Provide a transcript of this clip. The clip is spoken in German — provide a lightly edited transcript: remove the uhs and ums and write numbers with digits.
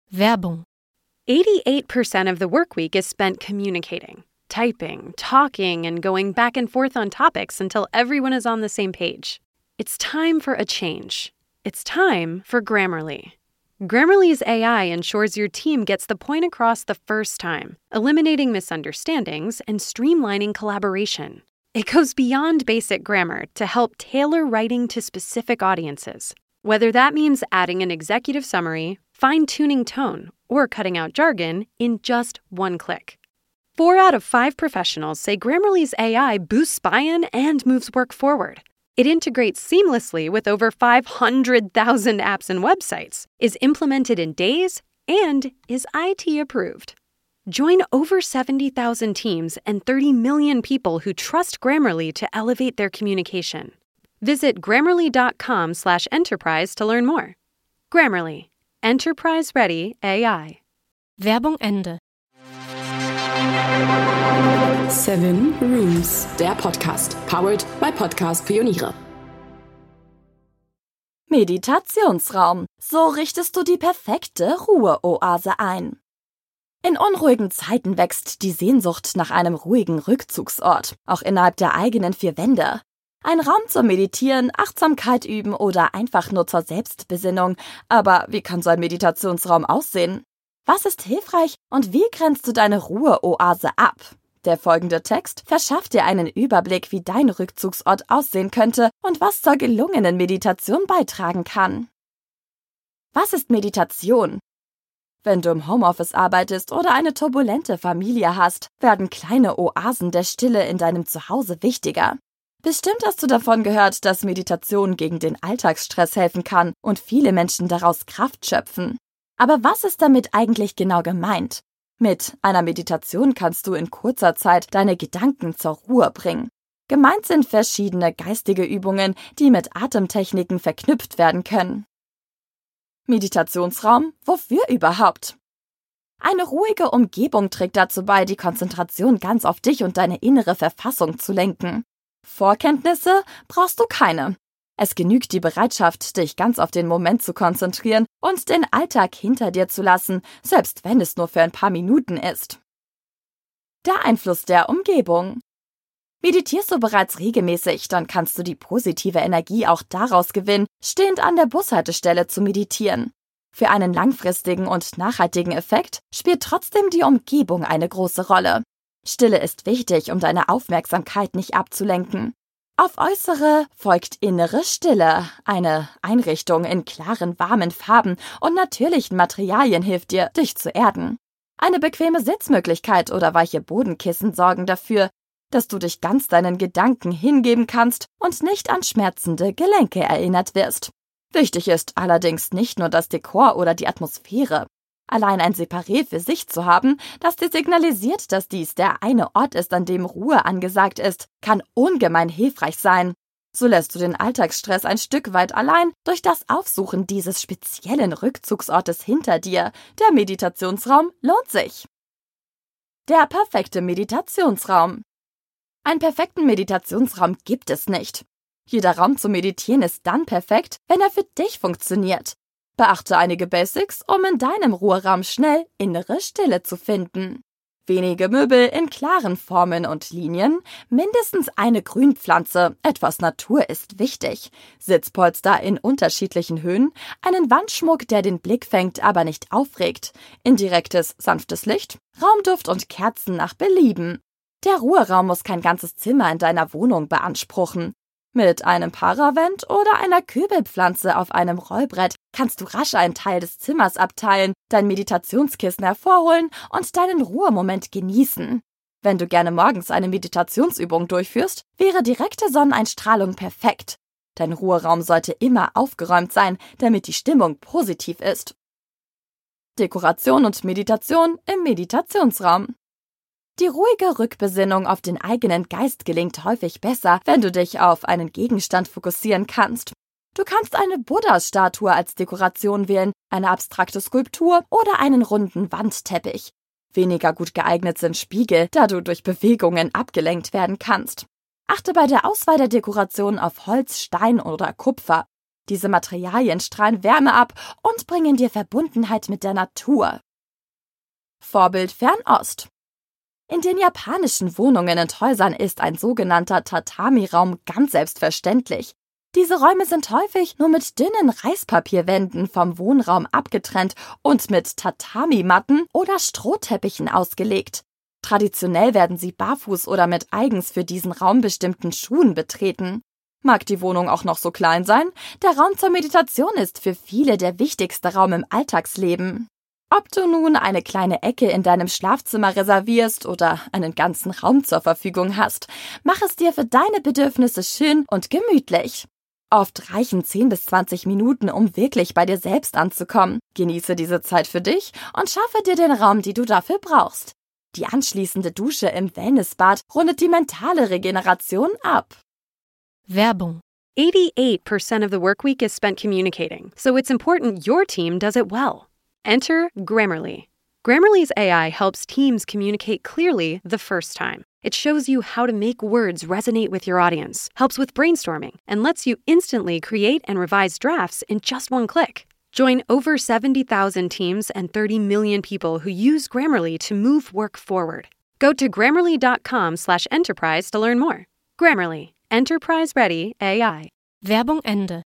Werbung. 88% of the work week is spent communicating, typing, talking, and going back and forth on topics until everyone is on the same page. It's time for a change. It's time for Grammarly. Grammarly's AI ensures your team gets the point across the first time, eliminating misunderstandings and streamlining collaboration. It goes beyond basic grammar to help tailor writing to specific audiences. Whether that means adding an executive summary, fine-tuning tone, or cutting out jargon in just one click. 4 out of 5 professionals say Grammarly's AI boosts buy-in and moves work forward. It integrates seamlessly with over 500,000 apps and websites, is implemented in days, and is IT approved. Join over 70,000 teams and 30 million people who trust Grammarly to elevate their communication. Visit Grammarly.com/enterprise to learn more. Grammarly. Enterprise-ready AI. Werbung Ende. 7 Rooms, der Podcast, powered by Podcast Pioniere. Meditationsraum. So richtest du die perfekte Ruheoase ein. In unruhigen Zeiten wächst die Sehnsucht nach einem ruhigen Rückzugsort, auch innerhalb der eigenen 4 Wände. Ein Raum zum Meditieren, Achtsamkeit üben oder einfach nur zur Selbstbesinnung. Aber wie kann so ein Meditationsraum aussehen? Was ist hilfreich und wie grenzt du deine Ruheoase ab? Der folgende Text verschafft dir einen Überblick, wie dein Rückzugsort aussehen könnte und was zur gelungenen Meditation beitragen kann. Was ist Meditation? Wenn du im Homeoffice arbeitest oder eine turbulente Familie hast, werden kleine Oasen der Stille in deinem Zuhause wichtiger. Bestimmt hast du davon gehört, dass Meditation gegen den Alltagsstress helfen kann und viele Menschen daraus Kraft schöpfen. Aber was ist damit eigentlich genau gemeint? Mit einer Meditation kannst du in kurzer Zeit deine Gedanken zur Ruhe bringen. Gemeint sind verschiedene geistige Übungen, die mit Atemtechniken verknüpft werden können. Meditationsraum, wofür überhaupt? Eine ruhige Umgebung trägt dazu bei, die Konzentration ganz auf dich und deine innere Verfassung zu lenken. Vorkenntnisse brauchst du keine. Es genügt die Bereitschaft, dich ganz auf den Moment zu konzentrieren und den Alltag hinter dir zu lassen, selbst wenn es nur für ein paar Minuten ist. Der Einfluss der Umgebung. Meditierst du bereits regelmäßig, dann kannst du die positive Energie auch daraus gewinnen, stehend an der Bushaltestelle zu meditieren. Für einen langfristigen und nachhaltigen Effekt spielt trotzdem die Umgebung eine große Rolle. Stille ist wichtig, um deine Aufmerksamkeit nicht abzulenken. Auf äußere folgt innere Stille. Eine Einrichtung in klaren, warmen Farben und natürlichen Materialien hilft dir, dich zu erden. Eine bequeme Sitzmöglichkeit oder weiche Bodenkissen sorgen dafür, dass du dich ganz deinen Gedanken hingeben kannst und nicht an schmerzende Gelenke erinnert wirst. Wichtig ist allerdings nicht nur das Dekor oder die Atmosphäre. Allein ein Separé für sich zu haben, das dir signalisiert, dass dies der eine Ort ist, an dem Ruhe angesagt ist, kann ungemein hilfreich sein. So lässt du den Alltagsstress ein Stück weit allein durch das Aufsuchen dieses speziellen Rückzugsortes hinter dir. Der Meditationsraum lohnt sich. Der perfekte Meditationsraum. Einen perfekten Meditationsraum gibt es nicht. Jeder Raum zum Meditieren ist dann perfekt, wenn er für dich funktioniert. Beachte einige Basics, um in deinem Ruheraum schnell innere Stille zu finden. Wenige Möbel in klaren Formen und Linien, mindestens eine Grünpflanze, etwas Natur ist wichtig, Sitzpolster in unterschiedlichen Höhen, einen Wandschmuck, der den Blick fängt, aber nicht aufregt, indirektes, sanftes Licht, Raumduft und Kerzen nach Belieben. Der Ruheraum muss kein ganzes Zimmer in deiner Wohnung beanspruchen. Mit einem Paravent oder einer Kübelpflanze auf einem Rollbrett kannst du rasch einen Teil des Zimmers abteilen, dein Meditationskissen hervorholen und deinen Ruhemoment genießen. Wenn du gerne morgens eine Meditationsübung durchführst, wäre direkte Sonneneinstrahlung perfekt. Dein Ruheraum sollte immer aufgeräumt sein, damit die Stimmung positiv ist. Dekoration und Meditation im Meditationsraum. Die ruhige Rückbesinnung auf den eigenen Geist gelingt häufig besser, wenn du dich auf einen Gegenstand fokussieren kannst. Du kannst eine Buddha-Statue als Dekoration wählen, eine abstrakte Skulptur oder einen runden Wandteppich. Weniger gut geeignet sind Spiegel, da du durch Bewegungen abgelenkt werden kannst. Achte bei der Auswahl der Dekoration auf Holz, Stein oder Kupfer. Diese Materialien strahlen Wärme ab und bringen dir Verbundenheit mit der Natur. Vorbild Fernost. In den japanischen Wohnungen und Häusern ist ein sogenannter Tatami-Raum ganz selbstverständlich. Diese Räume sind häufig nur mit dünnen Reispapierwänden vom Wohnraum abgetrennt und mit Tatami-Matten oder Strohteppichen ausgelegt. Traditionell werden sie barfuß oder mit eigens für diesen Raum bestimmten Schuhen betreten. Mag die Wohnung auch noch so klein sein, der Raum zur Meditation ist für viele der wichtigste Raum im Alltagsleben. Ob du nun eine kleine Ecke in deinem Schlafzimmer reservierst oder einen ganzen Raum zur Verfügung hast, mach es dir für deine Bedürfnisse schön und gemütlich. Oft reichen 10 bis 20 Minuten, um wirklich bei dir selbst anzukommen. Genieße diese Zeit für dich und schaffe dir den Raum, den du dafür brauchst. Die anschließende Dusche im Wellnessbad rundet die mentale Regeneration ab. Werbung. 88% of the work week is spent communicating, so it's important your team does it well. Enter Grammarly. Grammarly's AI helps teams communicate clearly the first time. It shows you how to make words resonate with your audience, helps with brainstorming, and lets you instantly create and revise drafts in just one click. Join over 70,000 teams and 30 million people who use Grammarly to move work forward. Go to Grammarly.com/enterprise to learn more. Grammarly. Enterprise-ready AI. Werbung Ende.